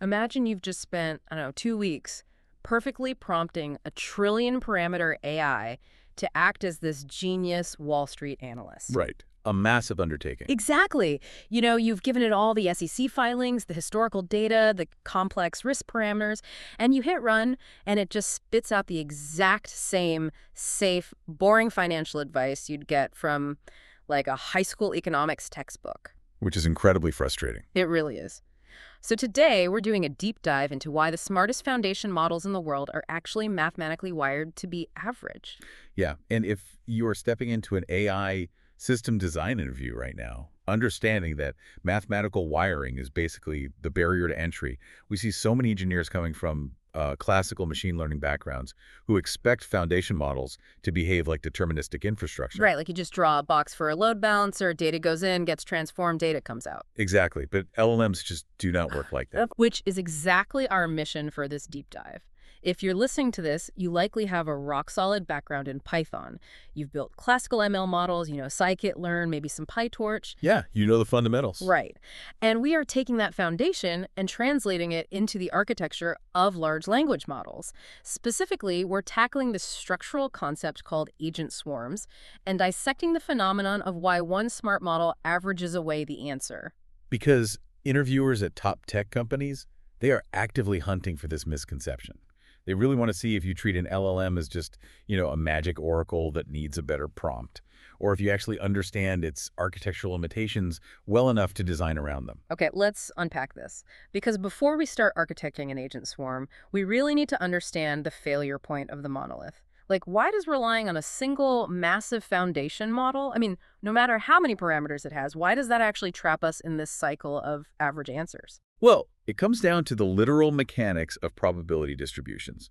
Imagine you've just spent, I don't know, 2 weeks perfectly prompting a trillion parameter AI to act as this genius Wall Street analyst. Right. A massive undertaking. Exactly. You've given it all the SEC filings, the historical data, the complex risk parameters, and you hit run, and it just spits out the exact same safe, boring financial advice you'd get from, like, a high school economics textbook. Which is incredibly frustrating. It really is. So today, we're doing a deep dive into why the smartest foundation models in the world are actually mathematically wired to be average. Yeah, and if you are stepping into an AI system design interview right now, understanding that mathematical wiring is basically the barrier to entry, we see so many engineers coming from classical machine learning backgrounds who expect foundation models to behave like deterministic infrastructure. Right, like you just draw a box for a load balancer, data goes in, gets transformed, data comes out. Exactly, but LLMs just do not work like that. Which is exactly our mission for this deep dive. If you're listening to this, you likely have a rock-solid background in Python. You've built classical ML models, scikit-learn, maybe some PyTorch. Yeah, you know the fundamentals. Right. And we are taking that foundation and translating it into the architecture of large language models. Specifically, we're tackling the structural concept called agent swarms and dissecting the phenomenon of why one smart model averages away the answer. Because interviewers at top tech companies, they are actively hunting for this misconception. They really want to see if you treat an LLM as just, a magic oracle that needs a better prompt, or if you actually understand its architectural limitations well enough to design around them. Okay, let's unpack this. Because before we start architecting an agent swarm, we really need to understand the failure point of the monolith. Like, why does relying on a single massive foundation model, no matter how many parameters it has, why does that actually trap us in this cycle of average answers? Well, it comes down to the literal mechanics of probability distributions.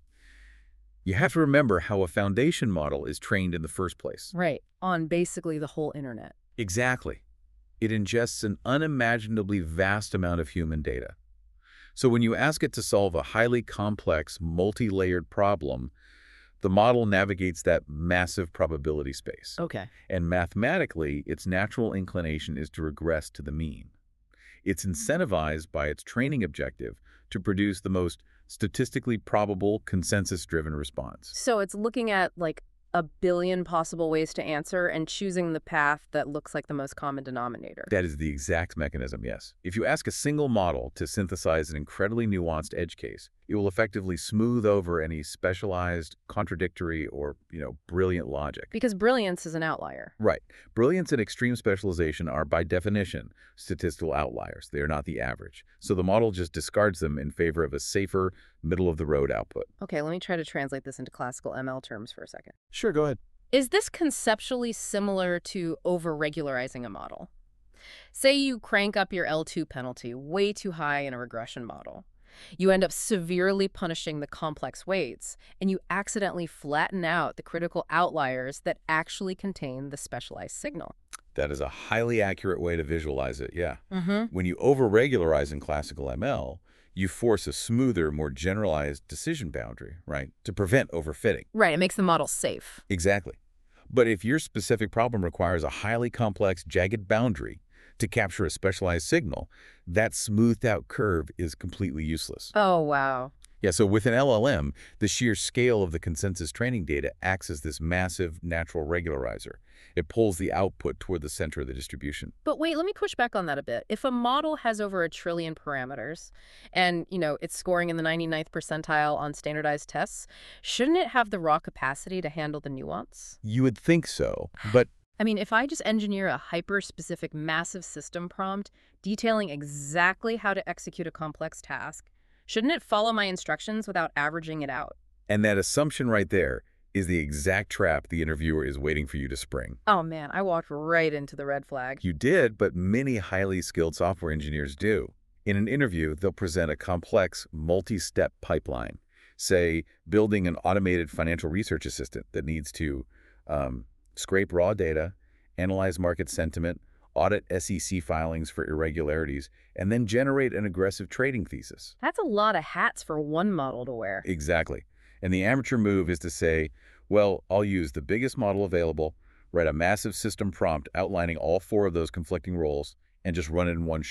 You have to remember how a foundation model is trained in the first place. Right, on basically the whole internet. Exactly. It ingests an unimaginably vast amount of human data. So when you ask it to solve a highly complex, multi-layered problem, the model navigates that massive probability space. Okay. And mathematically, its natural inclination is to regress to the mean. It's incentivized by its training objective to produce the most statistically probable, consensus-driven response. So it's looking at, like, a billion possible ways to answer and choosing the path that looks like the most common denominator. That is the exact mechanism, yes. If you ask a single model to synthesize an incredibly nuanced edge case, it will effectively smooth over any specialized, contradictory, or, brilliant logic. Because brilliance is an outlier. Right. Brilliance and extreme specialization are, by definition, statistical outliers. They are not the average. So the model just discards them in favor of a safer, middle-of-the-road output. Okay, let me try to translate this into classical ML terms for a second. Sure, go ahead. Is this conceptually similar to over-regularizing a model? Say you crank up your L2 penalty way too high in a regression model. You end up severely punishing the complex weights, and you accidentally flatten out the critical outliers that actually contain the specialized signal. That is a highly accurate way to visualize it, yeah. Mm-hmm. When you over-regularize in classical ML, you force a smoother, more generalized decision boundary, right, to prevent overfitting. Right, it makes the model safe. Exactly. But if your specific problem requires a highly complex, jagged boundary to capture a specialized signal, that smoothed-out curve is completely useless. Oh, wow. Yeah, so with an LLM, the sheer scale of the consensus training data acts as this massive natural regularizer. It pulls the output toward the center of the distribution. But wait, let me push back on that a bit. If a model has over 1 trillion parameters and, it's scoring in the 99th percentile on standardized tests, shouldn't it have the raw capacity to handle the nuance? You would think so, but If I just engineer a hyper-specific massive system prompt detailing exactly how to execute a complex task, shouldn't it follow my instructions without averaging it out? and that assumption right there is the exact trap the interviewer is waiting for you to spring. Oh man, I walked right into the red flag. You did, but many highly skilled software engineers do. In an interview, they'll present a complex, multi-step pipeline, say building an automated financial research assistant that needs to scrape raw data, analyze market sentiment, audit SEC filings for irregularities, and then generate an aggressive trading thesis. That's a lot of hats for one model to wear. Exactly. And the amateur move is to say, well, I'll use the biggest model available, write a massive system prompt outlining all 4 of those conflicting roles, and just run it in one shot.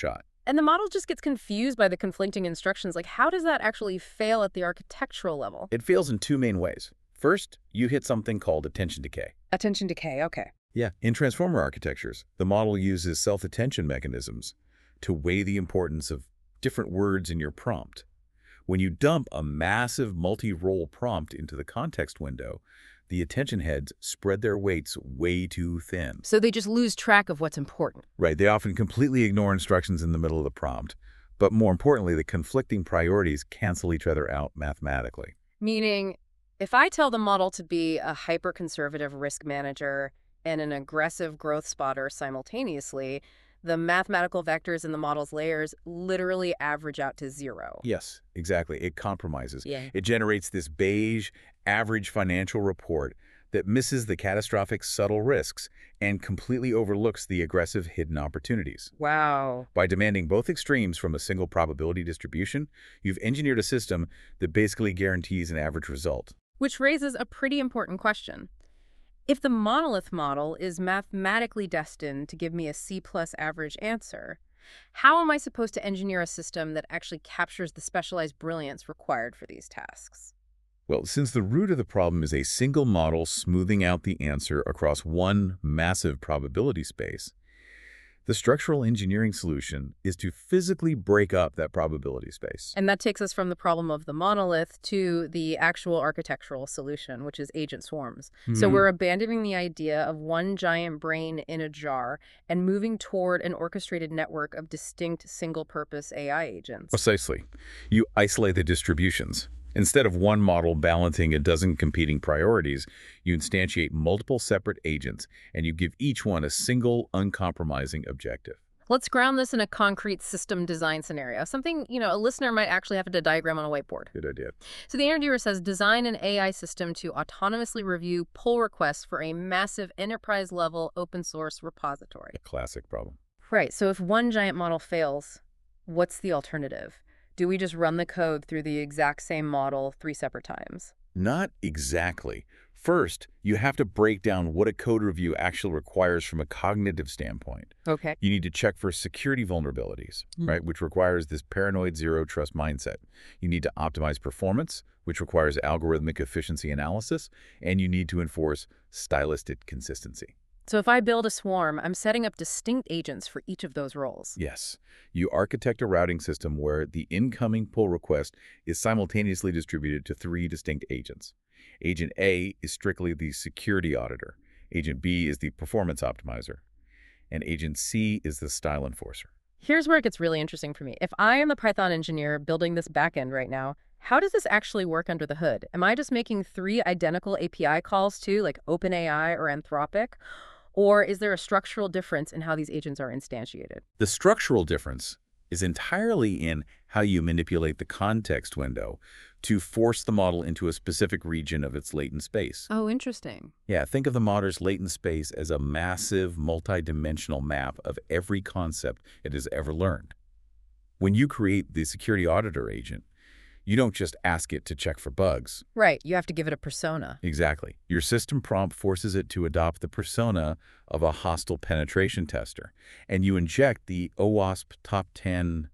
And the model just gets confused by the conflicting instructions. Like, how does that actually fail at the architectural level? It fails in two main ways. First, you hit something called attention decay. Attention decay, okay. Yeah, in transformer architectures, the model uses self-attention mechanisms to weigh the importance of different words in your prompt. When you dump a massive multi-role prompt into the context window, the attention heads spread their weights way too thin. So they just lose track of what's important. Right, they often completely ignore instructions in the middle of the prompt, but more importantly, the conflicting priorities cancel each other out mathematically. Meaning, if I tell the model to be a hyper-conservative risk manager and an aggressive growth spotter simultaneously, the mathematical vectors in the model's layers literally average out to zero. Yes, exactly. It compromises. Yeah. It generates this beige, average financial report that misses the catastrophic subtle risks and completely overlooks the aggressive hidden opportunities. Wow. By demanding both extremes from a single probability distribution, you've engineered a system that basically guarantees an average result. Which raises a pretty important question. If the monolith model is mathematically destined to give me a C+ average answer, how am I supposed to engineer a system that actually captures the specialized brilliance required for these tasks? Well, since the root of the problem is a single model smoothing out the answer across one massive probability space, the structural engineering solution is to physically break up that probability space. And that takes us from the problem of the monolith to the actual architectural solution, which is agent swarms. So we're abandoning the idea of one giant brain in a jar and moving toward an orchestrated network of distinct single-purpose AI agents. Precisely. You isolate the distributions. Instead of one model balancing a dozen competing priorities, you instantiate multiple separate agents, and you give each one a single, uncompromising objective. Let's ground this in a concrete system design scenario, something, a listener might actually have to diagram on a whiteboard. Good idea. So the interviewer says, design an AI system to autonomously review pull requests for a massive enterprise-level open-source repository. A classic problem. Right, so if one giant model fails, what's the alternative? Do we just run the code through the exact same model 3 separate times? Not exactly. First, you have to break down what a code review actually requires from a cognitive standpoint. Okay. You need to check for security vulnerabilities, right, which requires this paranoid zero-trust mindset. You need to optimize performance, which requires algorithmic efficiency analysis, and you need to enforce stylistic consistency. So if I build a swarm, I'm setting up distinct agents for each of those roles. Yes. You architect a routing system where the incoming pull request is simultaneously distributed to 3 distinct agents. Agent A is strictly the security auditor. Agent B is the performance optimizer. And Agent C is the style enforcer. Here's where it gets really interesting for me. If I am the Python engineer building this backend right now, how does this actually work under the hood? Am I just making 3 identical API calls to, like OpenAI or Anthropic? Or is there a structural difference in how these agents are instantiated? The structural difference is entirely in how you manipulate the context window to force the model into a specific region of its latent space. Oh, interesting. Yeah, think of the model's latent space as a massive, multi-dimensional map of every concept it has ever learned. When you create the security auditor agent, you don't just ask it to check for bugs. Right, you have to give it a persona. Exactly. Your system prompt forces it to adopt the persona of a hostile penetration tester, and you inject the OWASP top 10,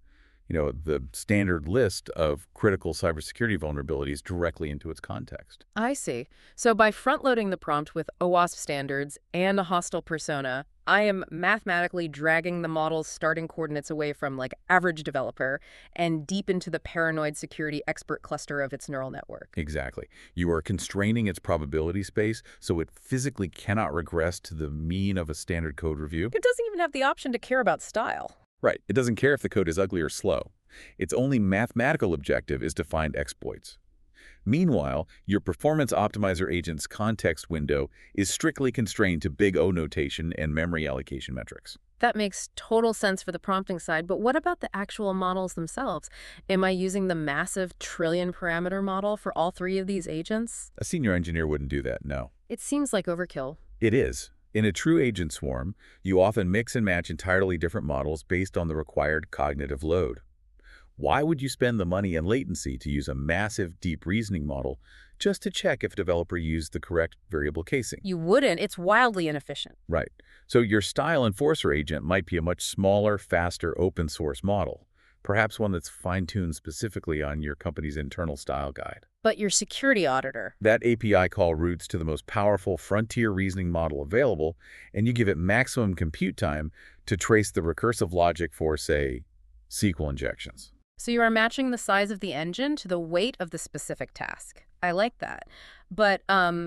the standard list of critical cybersecurity vulnerabilities directly into its context. I see. So by front-loading the prompt with OWASP standards and a hostile persona, I am mathematically dragging the model's starting coordinates away from, like, average developer and deep into the paranoid security expert cluster of its neural network. Exactly. You are constraining its probability space so it physically cannot regress to the mean of a standard code review. It doesn't even have the option to care about style. Right. It doesn't care if the code is ugly or slow. Its only mathematical objective is to find exploits. Meanwhile, your performance optimizer agent's context window is strictly constrained to big O notation and memory allocation metrics. That makes total sense for the prompting side, but what about the actual models themselves? Am I using the massive trillion parameter model for all 3 of these agents? A senior engineer wouldn't do that, no. It seems like overkill. It is. In a true agent swarm, you often mix and match entirely different models based on the required cognitive load. Why would you spend the money and latency to use a massive, deep reasoning model just to check if a developer used the correct variable casing? You wouldn't. It's wildly inefficient. Right. So your style enforcer agent might be a much smaller, faster, open source model, perhaps one that's fine-tuned specifically on your company's internal style guide. But your security auditor. That API call routes to the most powerful frontier reasoning model available, and you give it maximum compute time to trace the recursive logic for, say, SQL injections. So you are matching the size of the engine to the weight of the specific task. I like that. But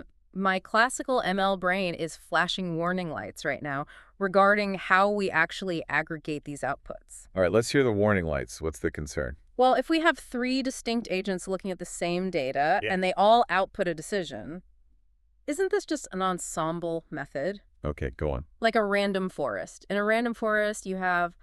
my classical ML brain is flashing warning lights right now regarding how we actually aggregate these outputs. All right, let's hear the warning lights. What's the concern? Well, if we have 3 distinct agents looking at the same data and they all output a decision, isn't this just an ensemble method? Okay, go on. Like a random forest. In a random forest, you have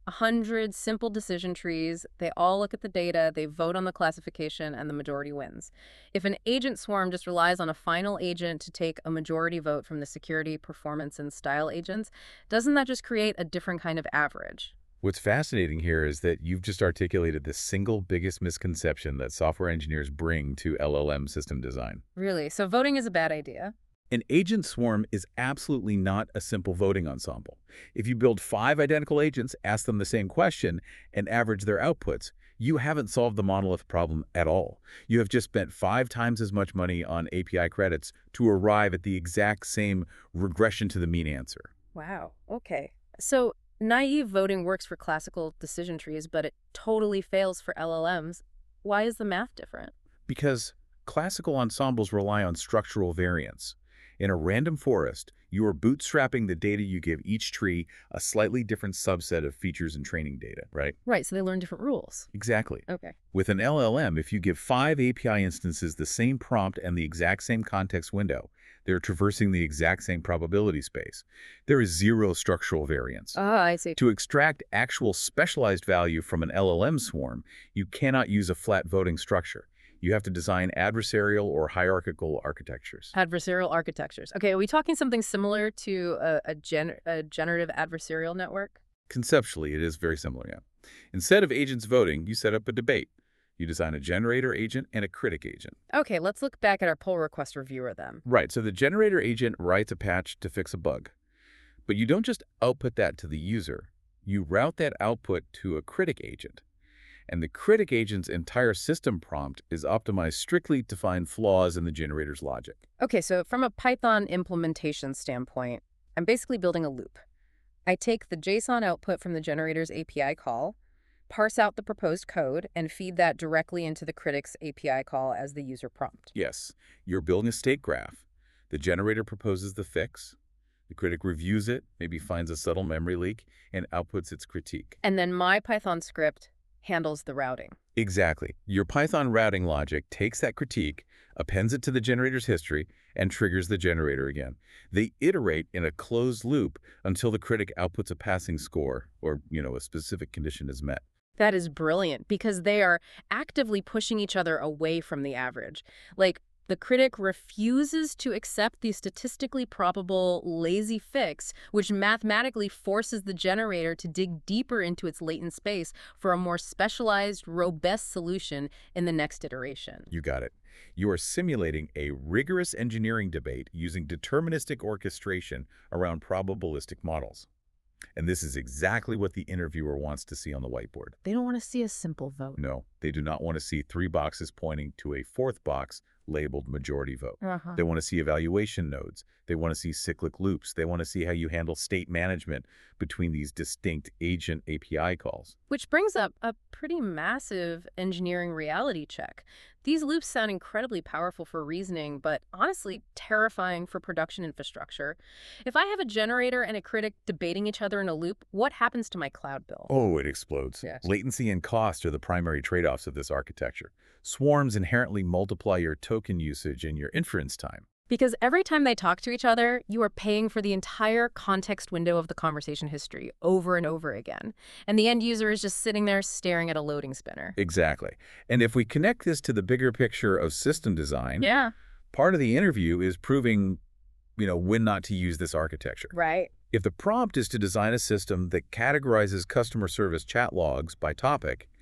100 simple decision trees. They all look at the data, they vote on the classification, and the majority wins. If an agent swarm just relies on a final agent to take a majority vote from the security, performance, and style agents, doesn't that just create a different kind of average? What's fascinating here is that you've just articulated the single biggest misconception that software engineers bring to LLM system design. Really? So voting is a bad idea? An agent swarm is absolutely not a simple voting ensemble. If you build 5 identical agents, ask them the same question, and average their outputs, you haven't solved the monolith problem at all. You have just spent 5 times as much money on API credits to arrive at the exact same regression to the mean answer. Wow. Okay. So naive voting works for classical decision trees, but it totally fails for LLMs. Why is the math different? Because classical ensembles rely on structural variance. In a random forest, you are bootstrapping the data you give each tree a slightly different subset of features and training data, right? Right, so they learn different rules. Exactly. Okay. With an LLM, if you give 5 API instances the same prompt and the exact same context window, they're traversing the exact same probability space. There is 0 structural variance. Ah, I see. To extract actual specialized value from an LLM swarm, you cannot use a flat voting structure. You have to design adversarial or hierarchical architectures. Adversarial architectures. Okay, are we talking something similar to a generative adversarial network? Conceptually, it is very similar, yeah. Instead of agents voting, you set up a debate. You design a generator agent and a critic agent. Okay, let's look back at our pull request reviewer then. Right, so the generator agent writes a patch to fix a bug. But you don't just output that to the user. You route that output to a critic agent. And the critic agent's entire system prompt is optimized strictly to find flaws in the generator's logic. Okay, so from a Python implementation standpoint, I'm basically building a loop. I take the JSON output from the generator's API call, parse out the proposed code, and feed that directly into the critic's API call as the user prompt. Yes, you're building a state graph. The generator proposes the fix. The critic reviews it, maybe finds a subtle memory leak, and outputs its critique. And then my Python script handles the routing. Exactly. Your Python routing logic takes that critique, appends it to the generator's history, and triggers the generator again. They iterate in a closed loop until the critic outputs a passing score or, a specific condition is met. That is brilliant because they are actively pushing each other away from the average. Like, the critic refuses to accept the statistically probable lazy fix, which mathematically forces the generator to dig deeper into its latent space for a more specialized, robust solution in the next iteration. You got it. You are simulating a rigorous engineering debate using deterministic orchestration around probabilistic models. And this is exactly what the interviewer wants to see on the whiteboard. They don't want to see a simple vote. No, they do not want to see 3 boxes pointing to a 4th box labeled majority vote. They want to see evaluation nodes. They want to see cyclic loops. They want to see how you handle state management between these distinct agent API calls. Which brings up a pretty massive engineering reality check. These loops sound incredibly powerful for reasoning, but honestly terrifying for production infrastructure. If I have a generator and a critic debating each other in a loop, what happens to my cloud bill? Oh, it explodes. Yes. Latency and cost are the primary trade-offs of this architecture. Swarms inherently multiply your token usage and your inference time. Because every time they talk to each other, you are paying for the entire context window of the conversation history over and over again. And the end user is just sitting there staring at a loading spinner. Exactly. And if we connect this to the bigger picture of system design, part of the interview is proving, when not to use this architecture. Right. If the prompt is to design a system that categorizes customer service chat logs by topic,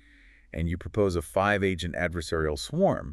and you propose a 5-agent adversarial swarm,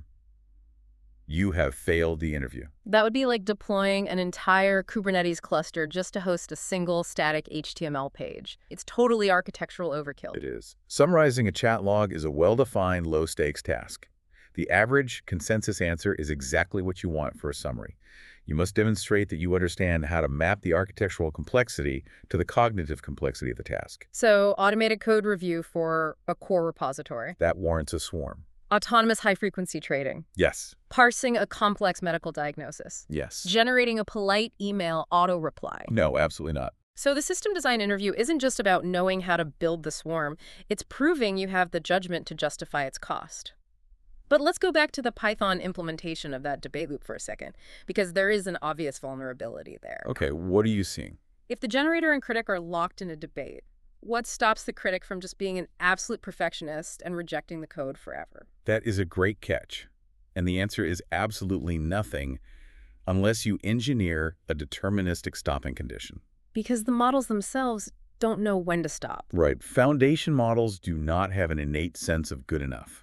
you have failed the interview. That would be like deploying an entire Kubernetes cluster just to host a single static HTML page. It's totally architectural overkill. It is. Summarizing a chat log is a well-defined, low-stakes task. The average consensus answer is exactly what you want for a summary. You must demonstrate that you understand how to map the architectural complexity to the cognitive complexity of the task. So, automated code review for a core repository. That warrants a swarm. Autonomous high-frequency trading. Yes. Parsing a complex medical diagnosis. Yes. Generating a polite email auto-reply. No, absolutely not. So the system design interview isn't just about knowing how to build the swarm. It's proving you have the judgment to justify its cost. But let's go back to the Python implementation of that debate loop for a second, because there is an obvious vulnerability there. Okay, what are you seeing? If the generator and critic are locked in a debate, what stops the critic from just being an absolute perfectionist and rejecting the code forever? That is a great catch. And the answer is absolutely nothing unless you engineer a deterministic stopping condition. Because the models themselves don't know when to stop. Right. Foundation models do not have an innate sense of good enough.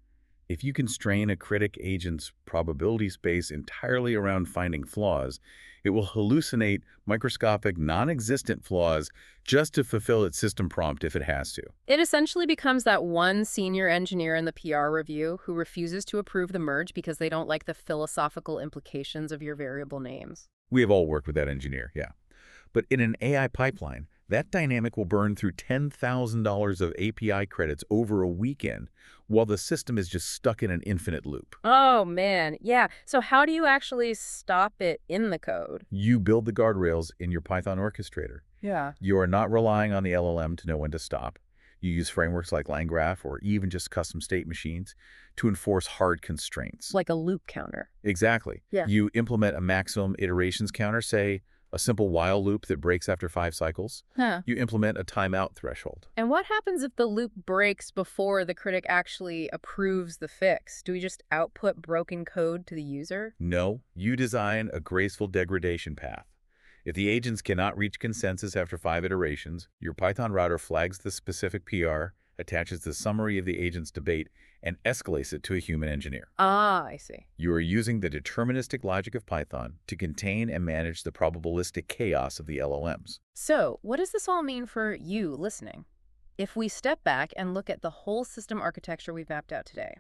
If you constrain a critic agent's probability space entirely around finding flaws, it will hallucinate microscopic, non-existent flaws just to fulfill its system prompt if it has to. It essentially becomes that one senior engineer in the PR review who refuses to approve the merge because they don't like the philosophical implications of your variable names. We have all worked with that engineer, yeah. But in an AI pipeline, that dynamic will burn through $10,000 of API credits over a weekend while the system is just stuck in an infinite loop. Oh, man. Yeah. So how do you actually stop it in the code? You build the guardrails in your Python orchestrator. Yeah. You are not relying on the LLM to know when to stop. You use frameworks like LangGraph or even just custom state machines to enforce hard constraints. Like a loop counter. Exactly. Yeah. You implement a maximum iterations counter, say, a simple while loop that breaks after 5 cycles. Huh. You implement a timeout threshold. And what happens if the loop breaks before the critic actually approves the fix? Do we just output broken code to the user? No, you design a graceful degradation path. If the agents cannot reach consensus after 5 iterations, your Python router flags the specific PR, attaches the summary of the agent's debate, and escalates it to a human engineer. Ah, I see. You are using the deterministic logic of Python to contain and manage the probabilistic chaos of the LLMs. So, what does this all mean for you listening? If we step back and look at the whole system architecture we've mapped out today.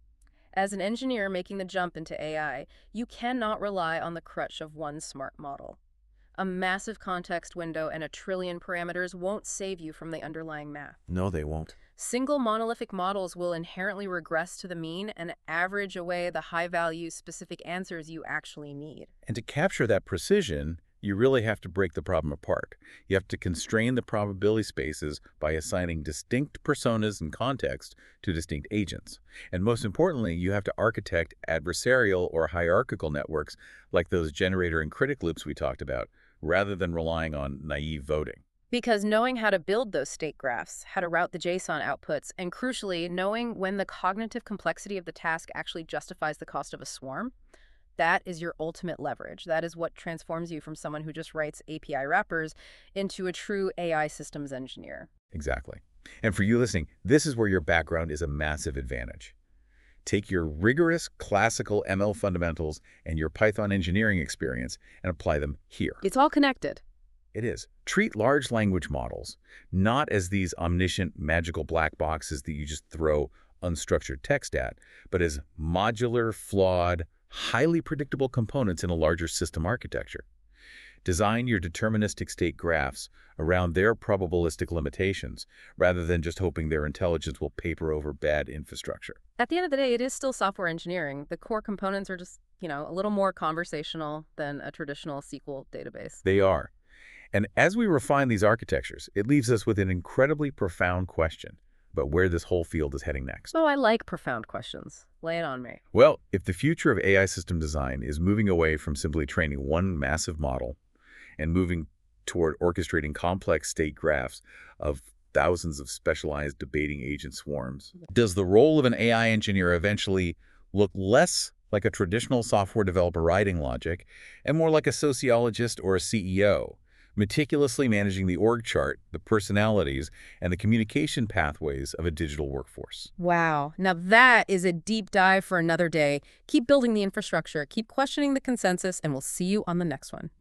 As an engineer making the jump into AI, you cannot rely on the crutch of one smart model. A massive context window and a trillion parameters won't save you from the underlying math. No, they won't. Single monolithic models will inherently regress to the mean and average away the high-value specific answers you actually need. And to capture that precision, you really have to break the problem apart. You have to constrain the probability spaces by assigning distinct personas and context to distinct agents. And most importantly, you have to architect adversarial or hierarchical networks like those generator and critic loops we talked about, rather than relying on naive voting. Because knowing how to build those state graphs, how to route the JSON outputs, and crucially, knowing when the cognitive complexity of the task actually justifies the cost of a swarm, that is your ultimate leverage. That is what transforms you from someone who just writes API wrappers into a true AI systems engineer. Exactly. And for you listening, this is where your background is a massive advantage. Take your rigorous classical ML fundamentals and your Python engineering experience and apply them here. It's all connected. It is. Treat large language models not as these omniscient magical black boxes that you just throw unstructured text at, but as modular, flawed, highly predictable components in a larger system architecture. Design your deterministic state graphs around their probabilistic limitations rather than just hoping their intelligence will paper over bad infrastructure. At the end of the day, it is still software engineering. The core components are just, a little more conversational than a traditional SQL database. They are. And as we refine these architectures, it leaves us with an incredibly profound question about where this whole field is heading next. Oh, I like profound questions. Lay it on me. Well, if the future of AI system design is moving away from simply training one massive model and moving toward orchestrating complex state graphs of thousands of specialized debating agent swarms, does the role of an AI engineer eventually look less like a traditional software developer writing logic and more like a sociologist or a CEO meticulously managing the org chart, the personalities, and the communication pathways of a digital workforce. Wow. Now that is a deep dive for another day. Keep building the infrastructure, keep questioning the consensus, and we'll see you on the next one.